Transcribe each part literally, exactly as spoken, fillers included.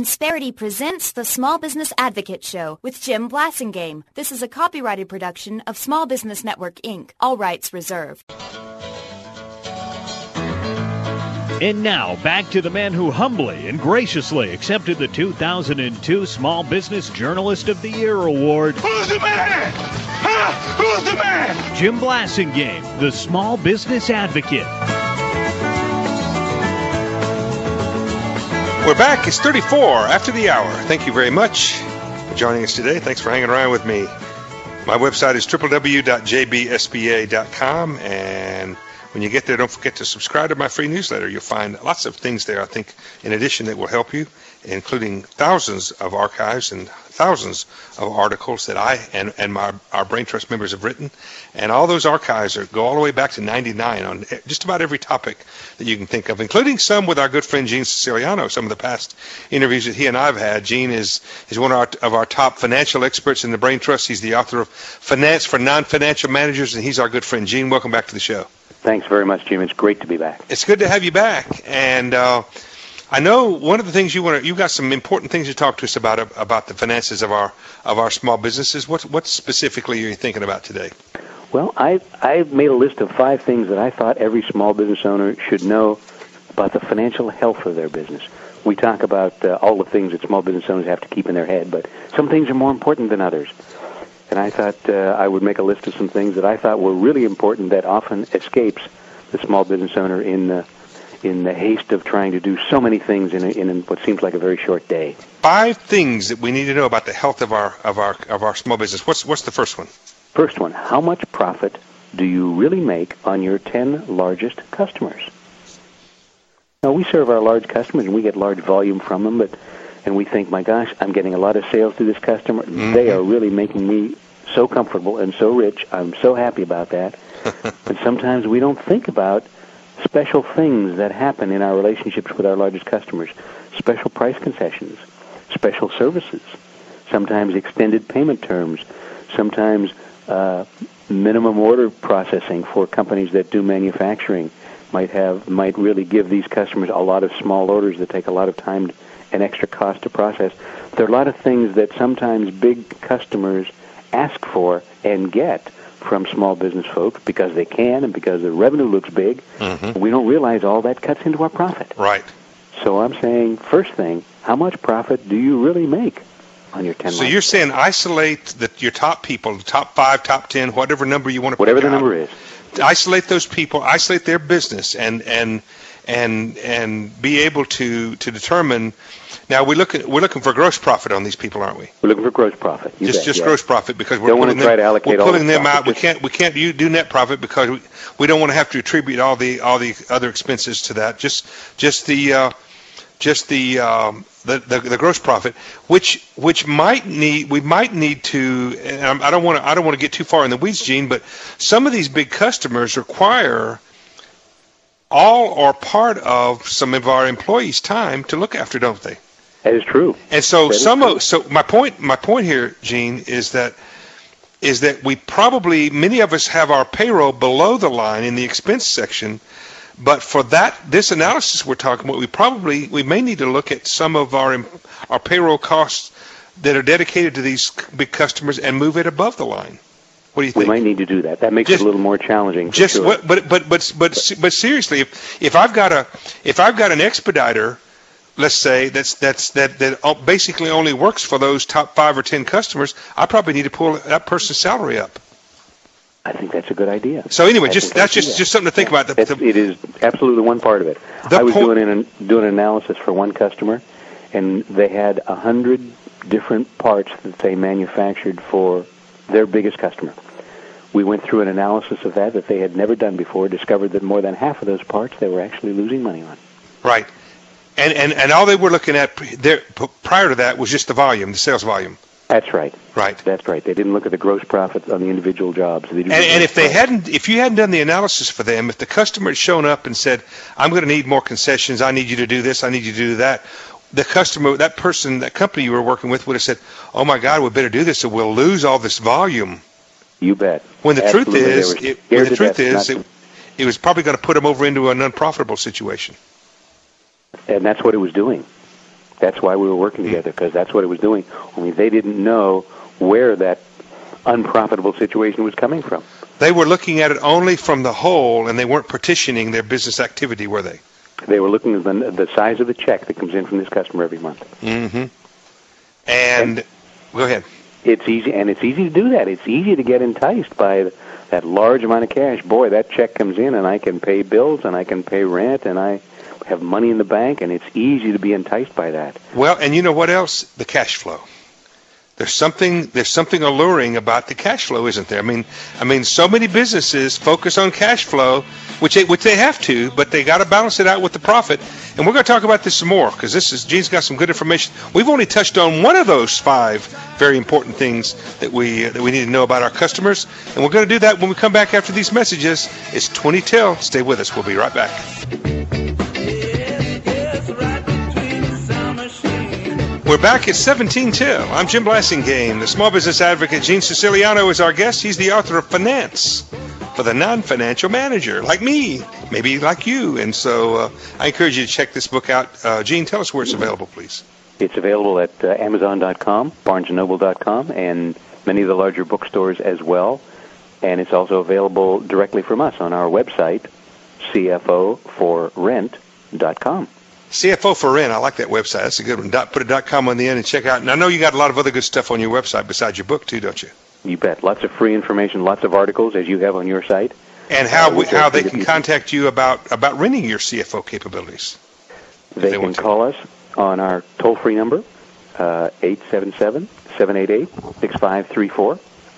Insperity presents the Small Business Advocate Show with Jim Blasingame. This is a copyrighted production of Small Business Network, Incorporated. All rights reserved. And now, back to the man who humbly and graciously accepted the two thousand two Small Business Journalist of the Year Award. Who's the man? Huh? Who's the man? Jim Blasingame, the Small Business Advocate. We're back. It's thirty-four after the hour. Thank you very much for joining us today. Thanks for hanging around with me. My website is w w w dot j b s b a dot com, and when you get there, don't forget to subscribe to my free newsletter. You'll find lots of things there, I think, in addition, that will help you, including thousands of archives and thousands of articles that I and, and my our Brain Trust members have written. And all those archives are, go all the way back to ninety-nine on just about every topic that you can think of, including some with our good friend Gene Siciliano, some of the past interviews that he and I have had. Gene is, is one of our, of our top financial experts in the Brain Trust. He's the author of Finance for Non-Financial Managers, and he's our good friend. Gene, welcome back to the show. Thanks very much, Jim. It's great to be back. It's good to have you back. And uh, I know one of the things you want to, you've got some important things to talk to us about, about the finances of our of our small businesses. What what specifically are you thinking about today? Well, I I made a list of five things that I thought every small business owner should know about the financial health of their business. We talk about uh, all the things that small business owners have to keep in their head, but some things are more important than others. And I thought uh, I would make a list of some things that I thought were really important that often escapes the small business owner in the in the haste of trying to do so many things in, a, in what seems like a very short day. Five things that we need to know about the health of our of our of our small business. What's what's the first one? First one: how much profit do you really make on your ten largest customers? Now, we serve our large customers and we get large volume from them, but and we think, my gosh, I'm getting a lot of sales through this customer. Mm-hmm. They are really making me so comfortable and so rich. I'm so happy about that. But sometimes we don't think about special things that happen in our relationships with our largest customers. Special price concessions, special services, sometimes extended payment terms, sometimes uh, minimum order processing for companies that do manufacturing might have might really give these customers a lot of small orders that take a lot of time to, and extra cost to process. There are a lot of things that sometimes big customers ask for and get from small business folks because they can and because the revenue looks big. Mm-hmm. We don't realize all that cuts into our profit. Right. So I'm saying, first thing, how much profit do you really make on your ten? So you're saying isolate the, your top people, the top five, top ten, whatever number you want to whatever pick the out. number is. Isolate those people, isolate their business, and and and and be able to to determine. Now we look at, we're looking for gross profit on these people, aren't we? We're looking for gross profit. You just bet, just yeah. gross profit because we're don't pulling want to try them, to allocate we're pulling all the them profit. out. We can't we can't do, do net profit because we, we don't want to have to attribute all the all the other expenses to that. Just just the uh, just the, um, the the the gross profit, which which might need we might need to. And I don't want to I don't want to get too far in the weeds, Gene, but some of these big customers require all or part of some of our employees' time to look after, don't they? That is true. And so that some of so my point my point here, Gene, is that is that we probably many of us have our payroll below the line in the expense section, but for that this analysis we're talking about, we probably we may need to look at some of our our payroll costs that are dedicated to these big customers and move it above the line. What do you think? We might need to do that. That makes just, it a little more challenging. For just sure. what, but but but but but seriously, if if I've got a if I've got an expediter, let's say that's that's that that basically only works for those top five or ten customers, I probably need to pull that person's salary up. I think that's a good idea. So anyway, I just that's just that. just something to think yeah. about. The, the, it is absolutely one part of it. I was doing an doing an analysis for one customer, and they had a hundred different parts that they manufactured for their biggest customer. We went through an analysis of that that they had never done before, discovered that more than half of those parts they were actually losing money on. Right. And and, and all they were looking at there, prior to that was just the volume, the sales volume. That's right. Right. That's right. They didn't look at the gross profit on the individual jobs. They and and if they hadn't, if you hadn't done the analysis for them, if the customer had shown up and said, "I'm going to need more concessions. I need you to do this. I need you to do that," the customer, that person, that company you were working with would have said, "Oh my God, we better do this, or we'll lose all this volume." You bet. When the Absolutely. truth is, it, when the truth is, it, it was probably going to put them over into an unprofitable situation. And that's what it was doing. That's why we were working together, because that's what it was doing. Only they didn't know where that unprofitable situation was coming from. They were looking at it only from the whole, and they weren't partitioning their business activity, were they? They were looking at the, the size of the check that comes in from this customer every month. Mm-hmm. And, and go ahead. It's easy, and it's easy to do that. It's easy to get enticed by that large amount of cash. Boy, that check comes in, and I can pay bills, and I can pay rent, and I have money in the bank, and it's easy to be enticed by that. Well, and you know what else? The cash flow. There's something there's something alluring about the cash flow, isn't there? I mean, I mean, so many businesses focus on cash flow, which they, which they have to, but they got to balance it out with the profit. And we're going to talk about this some more, because this is Gene's got some good information. We've only touched on one of those five very important things that we uh, that we need to know about our customers, and we're going to do that when we come back after these messages. It's twenty till. Stay with us. We'll be right back. We're back at seventeen till. I'm Jim Blasingame, the small business advocate. Gene Siciliano is our guest. He's the author of Finance for the Non-Financial Manager, like me, maybe like you. And so uh, I encourage you to check this book out. Uh, Gene, tell us where it's available, please. It's available at uh, Amazon dot com, Barnes and Noble dot com, and many of the larger bookstores as well. And it's also available directly from us on our website, C F O for rent dot com. C F O for Rent, I like that website. That's a good one. Dot, put a dot .com on the end and check out. And I know you got a lot of other good stuff on your website besides your book, too, don't you? You bet. Lots of free information, lots of articles, as you have on your site. And how uh, we, how they can contact you about, about renting your C F O capabilities. They, they can call us on our toll-free number, uh, eight seven seven, seven eight eight, six five three four.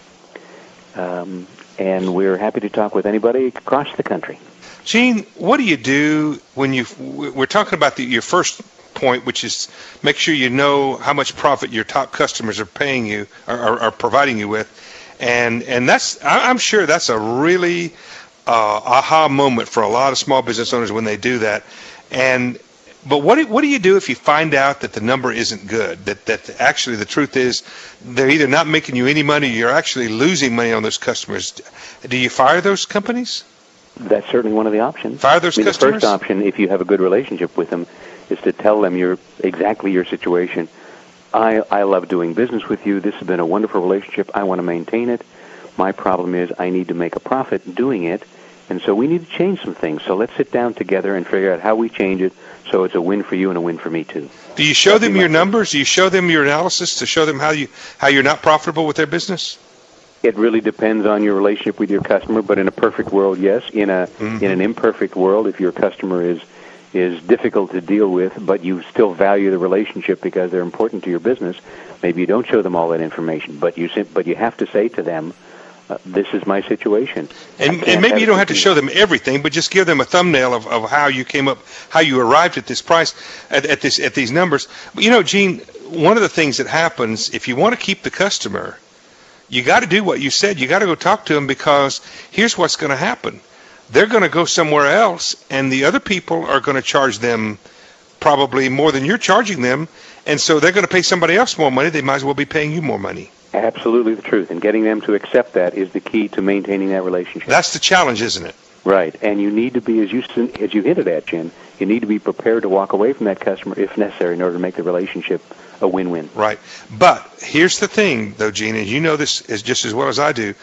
Um, and we're happy to talk with anybody across the country. Gene, what do you do when you, we're talking about the, your first point, which is make sure you know how much profit your top customers are paying you, or are, are providing you with. And and that's, I'm sure that's a really uh, aha moment for a lot of small business owners when they do that. And but what do, what do you do if you find out that the number isn't good, that, that actually the truth is they're either not making you any money, or you're actually losing money on those customers? Do you fire those companies? That's certainly one of the options. Fire those I mean, customers? The first option, if you have a good relationship with them, is to tell them your exactly your situation. I, I love doing business with you. This has been a wonderful relationship. I want to maintain it. My problem is I need to make a profit doing it, and so we need to change some things. So let's sit down together and figure out how we change it so it's a win for you and a win for me, too. Do you show them your numbers? Do you show them your analysis to show them how you how you're not profitable with their business? It really depends on your relationship with your customer, but in a perfect world, yes. In a mm-hmm. in an imperfect world, if your customer is is difficult to deal with, but you still value the relationship because they're important to your business, maybe you don't show them all that information, but you but you have to say to them, uh, this is my situation. And, and maybe you don't have to show them everything, but just give them a thumbnail of, of how you came up, how you arrived at this price, at, at this at these numbers. But you know, Gene, one of the things that happens, if you want to keep the customer, you got to do what you said. You got to go talk to them, because here's what's going to happen. They're going to go somewhere else, and the other people are going to charge them probably more than you're charging them, and so they're going to pay somebody else more money. They might as well be paying you more money. Absolutely the truth, and getting them to accept that is the key to maintaining that relationship. That's the challenge, isn't it? Right, and you need to be, as you as you hinted at, Jim, you need to be prepared to walk away from that customer if necessary in order to make the relationship a win-win. Right, but here's the thing, though, Gene, and you know this as just as well as I do,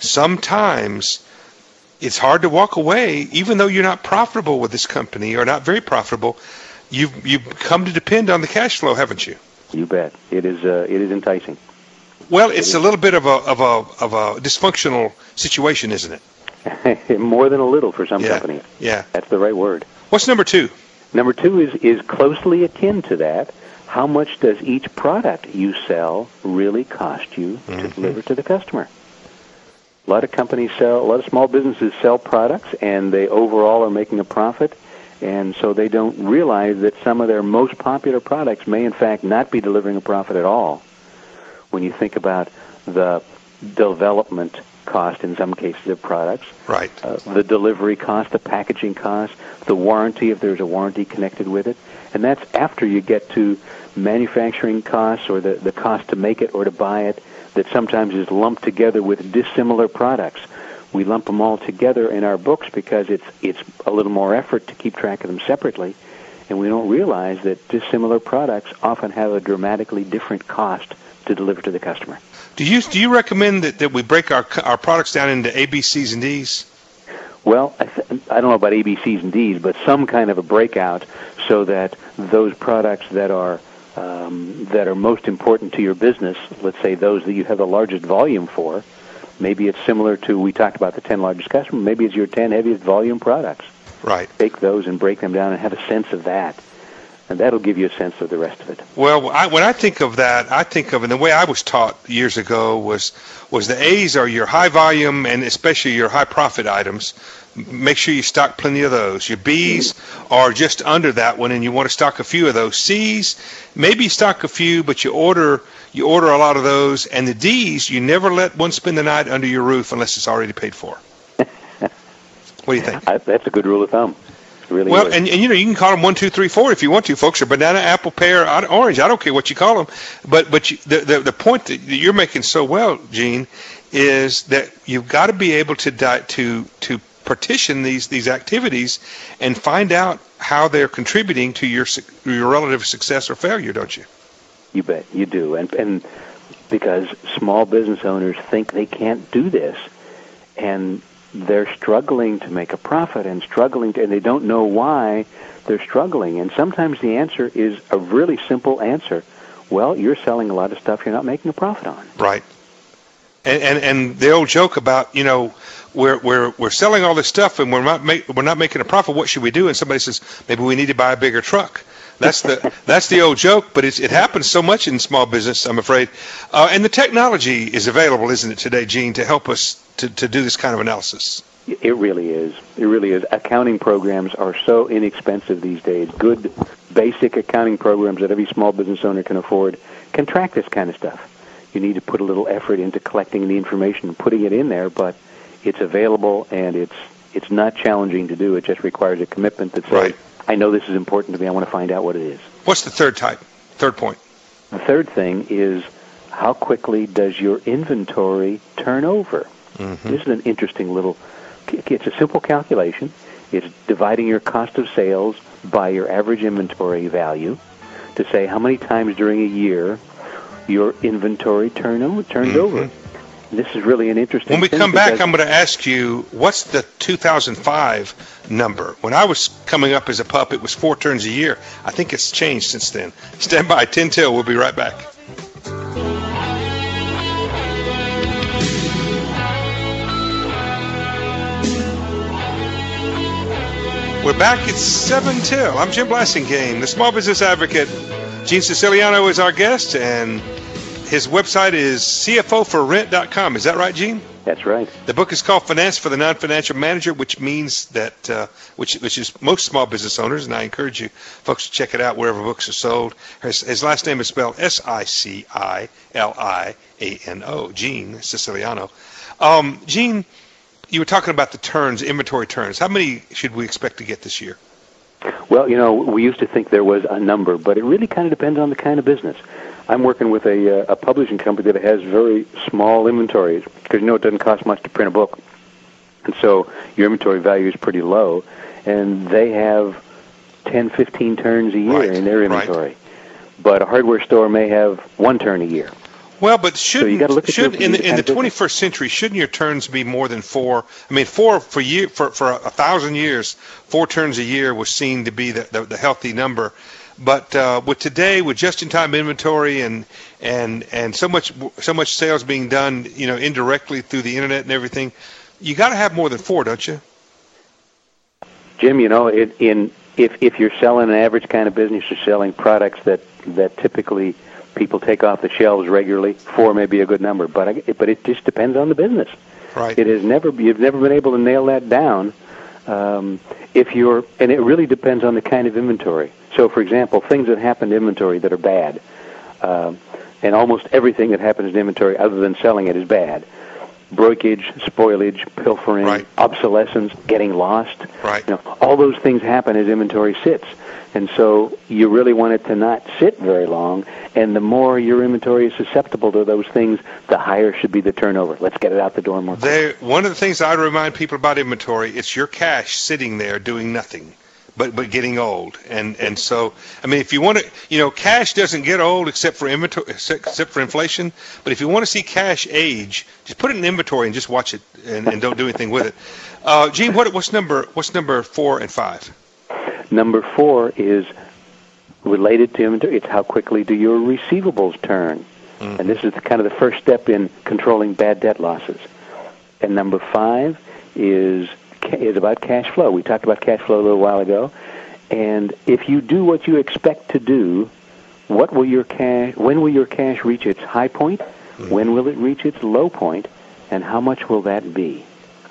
sometimes it's hard to walk away, even though you're not profitable with this company or not very profitable. You've you've come to depend on the cash flow, haven't you? You bet. It is uh, it is enticing. Well, it's a little bit of a of a of a dysfunctional situation, isn't it? More than a little for some yeah. companies. Yeah, that's the right word. What's number two? Number two is is closely akin to that. How much does each product you sell really cost you mm-hmm. to deliver to the customer? A lot of companies sell, a lot of small businesses sell products, and they overall are making a profit, and so they don't realize that some of their most popular products may, in fact, not be delivering a profit at all. When you think about the development cost in some cases of products, right? Uh, the delivery cost, the packaging cost, the warranty if there's a warranty connected with it, and that's after you get to manufacturing costs or the, the cost to make it or to buy it, that sometimes is lumped together with dissimilar products. We lump them all together in our books because it's it's a little more effort to keep track of them separately, and we don't realize that dissimilar products often have a dramatically different cost to deliver to the customer. Do you do you recommend that, that we break our our products down into A, B, C's, and D's? Well, I, th- I don't know about A, B, C's, and D's, but some kind of a breakout so that those products that are um, that are most important to your business, let's say those that you have the largest volume for, maybe it's similar to, we talked about the ten largest customers, maybe it's your ten heaviest volume products. Right. Take those and break them down and have a sense of that. And that'll give you a sense of the rest of it. Well, I, when I think of that, I think of, and the way I was taught years ago was was the A's are your high volume and especially your high profit items. Make sure you stock plenty of those. Your B's are just under that one, and you want to stock a few of those. C's, maybe you stock a few, but you order you order a lot of those. And the D's, you never let one spend the night under your roof unless it's already paid for. What do you think? I, that's a good rule of thumb. Really well, is. and, and you know, you can call them one, two, three, four if you want to, folks, or banana, apple, pear, orange. I don't care what you call them. But but you, the, the the point that you're making so well, Gene, is that you've got to be able to di- to to partition these these activities and find out how they're contributing to your your relative success or failure, don't you? You bet you do, and and because small business owners think they can't do this, and they're struggling to make a profit and struggling to, and they don't know why they're struggling. And sometimes the answer is a really simple answer. Well, you're selling a lot of stuff you're not making a profit on. Right. And and, and the old joke about, you know, we're we're we're selling all this stuff and we're not make, we're not making a profit. What should we do? And somebody says, maybe we need to buy a bigger truck. That's the that's the old joke, but it's, it happens so much in small business, I'm afraid. Uh, and the technology is available, isn't it, today, Gene, to help us to, to do this kind of analysis? It really is. It really is. Accounting programs are so inexpensive these days. Good, basic accounting programs that every small business owner can afford can track this kind of stuff. You need to put a little effort into collecting the information and putting it in there, but it's available and it's it's not challenging to do. It just requires a commitment that says, right. I know this is important to me. I want to find out what it is. What's the third type? Third point. The third thing is, how quickly does your inventory turn over? Mm-hmm. This is an interesting little, it's a simple calculation. It's dividing your cost of sales by your average inventory value to say how many times during a year your inventory turn over, turns mm-hmm. over. This is really an interesting When we thing come back, I'm going to ask you, what's the two thousand five number? When I was coming up as a pup, it was four turns a year. I think it's changed since then. Stand by, ten till. We'll be right back. We're back at seven till. I'm Jim Blasingame, the Small Business Advocate. Gene Siciliano is our guest, and his website is C F O for rent dot com. Is that right, Gene? That's right. The book is called Finance for the Non-Financial Manager, which means that, uh, which which is most small business owners, and I encourage you folks to check it out wherever books are sold. His, his last name is spelled S I C I L I A N O, Gene Siciliano. Um, Gene, you were talking about the turns, inventory turns. How many should we expect to get this year? Well, you know, we used to think there was a number, but it really kind of depends on the kind of business. I'm working with a, uh, a publishing company that has very small inventories because, you know, it doesn't cost much to print a book. And so your inventory value is pretty low. And they have ten, fifteen turns a year right, in their inventory. Right. But a hardware store may have one turn a year. Well, but shouldn't, so look at should, your, in the, in the twenty-first century, shouldn't your turns be more than four? I mean, four for year, for, for a thousand years, four turns a year was seen to be the, the, the healthy number. But uh, with today, with just-in-time inventory and and and so much so much sales being done, you know, indirectly through the internet and everything, you got to have more than four, don't you? Jim, you know, it, in if if you're selling an average kind of business, you're selling products that that typically people take off the shelves regularly. Four may be a good number, but I, but it just depends on the business. Right. It has never you've never been able to nail that down. Um, if you're, and it really depends on the kind of inventory. So, for example, things that happen to inventory that are bad, um, and almost everything that happens to inventory other than selling it is bad. Breakage, spoilage, pilfering, right. obsolescence, getting lost. Right. You know, all those things happen as inventory sits. And so you really want it to not sit very long, and the more your inventory is susceptible to those things, the higher should be the turnover. Let's get it out the door more quickly. One of the things I remind people about inventory, it's your cash sitting there doing nothing. but but getting old. And and so, I mean, if you want to, you know, cash doesn't get old except for inventory, except for inflation. But if you want to see cash age, just put it in inventory and just watch it, and, and don't do anything with it. Uh, Gene, what what's number what's number four and five? Number four is related to inventory. It's how quickly do your receivables turn, mm-hmm. and this is the, kind of the first step in controlling bad debt losses. And number five is is about cash flow. We talked about cash flow a little while ago. And if you do what you expect to do, what will your cash? When will your cash reach its high point? Mm-hmm. When will it reach its low point? And how much will that be?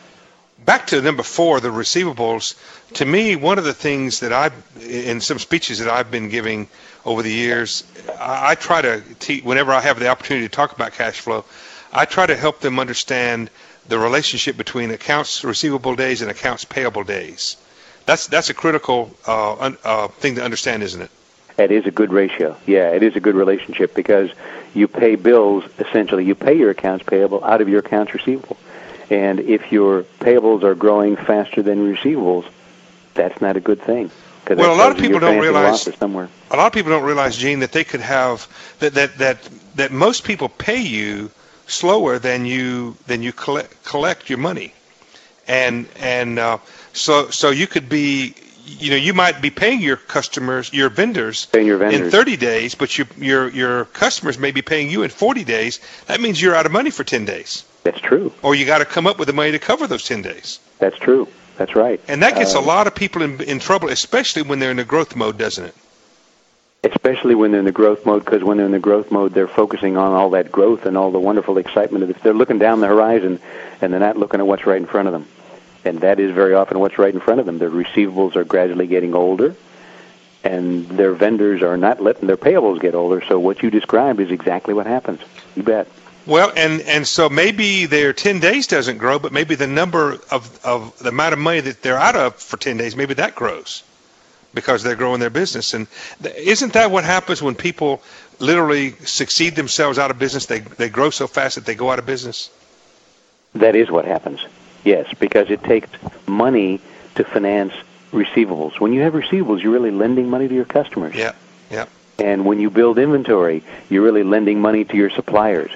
Back to number four, the receivables. To me, one of the things that I, in some speeches that I've been giving over the years, I, I try to teach, whenever I have the opportunity to talk about cash flow, I try to help them understand the relationship between accounts receivable days and accounts payable days. That's that's a critical uh, un, uh, thing to understand, isn't it? It is a good ratio. Yeah, it is a good relationship because you pay bills, essentially, you pay your accounts payable out of your accounts receivable. And if your payables are growing faster than receivables, that's not a good thing. Well, a lot of people don't realize. Somewhere. A lot of people don't realize, Gene, that they could have that that that, that most people pay you slower than you than you collect collect your money, and and uh, so so you could be, you know, you might be paying your customers, your vendors, paying your vendors. in thirty days, but your your your customers may be paying you in forty days. That means you're out of money for ten days. That's true. Or you got to come up with the money to cover those ten days. That's true. That's right. And that gets uh, a lot of people in in trouble, especially when they're in the growth mode, doesn't it? Especially when they're in the growth mode, because when they're in the growth mode, they're focusing on all that growth and all the wonderful excitement of it. They're looking down the horizon, and they're not looking at what's right in front of them. And that is very often what's right in front of them. Their receivables are gradually getting older, and their vendors are not letting their payables get older. So what you described is exactly what happens. You bet. Well, and, and so maybe their ten days doesn't grow, but maybe the number of, of the amount of money that they're out of for ten days, maybe that grows, because they're growing their business. And th- isn't that what happens when people literally succeed themselves out of business? They they grow so fast that they go out of business? That is what happens, yes, because it takes money to finance receivables. When you have receivables, you're really lending money to your customers. Yeah, yeah. And when you build inventory, you're really lending money to your suppliers.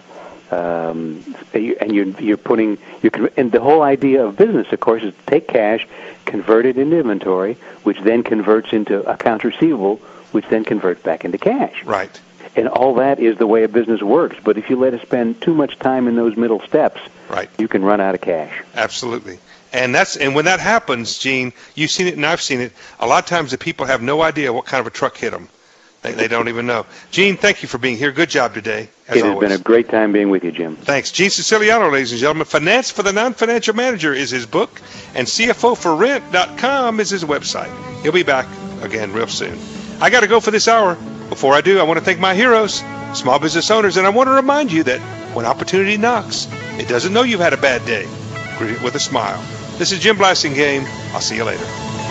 Um, and you're, you're putting, you're, and the whole idea of business, of course, is to take cash, convert it into inventory, which then converts into accounts receivable, which then converts back into cash. Right. And all that is the way a business works. But if you let it spend too much time in those middle steps, right, you can run out of cash. Absolutely. And that's and when that happens, Gene, you've seen it and I've seen it. A lot of times the people have no idea what kind of a truck hit them. They, they don't even know. Gene, thank you for being here. Good job today, as It has always. been a great time being with you, Jim. Thanks. Gene Siciliano, ladies and gentlemen. Finance for the Non-Financial Manager is his book, and C F O for rent dot com is his website. He'll be back again real soon. I got to go for this hour. Before I do, I want to thank my heroes, small business owners, and I want to remind you that when opportunity knocks, it doesn't know you've had a bad day. Greet it with a smile. This is Jim Blasingame. I'll see you later.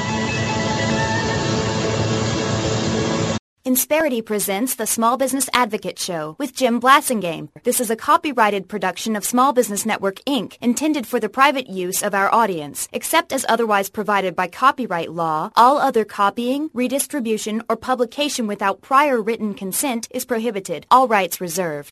Insperity presents the Small Business Advocate Show with Jim Blasingame. This is a copyrighted production of Small Business Network, Incorporated, intended for the private use of our audience. Except as otherwise provided by copyright law, all other copying, redistribution, or publication without prior written consent is prohibited. All rights reserved.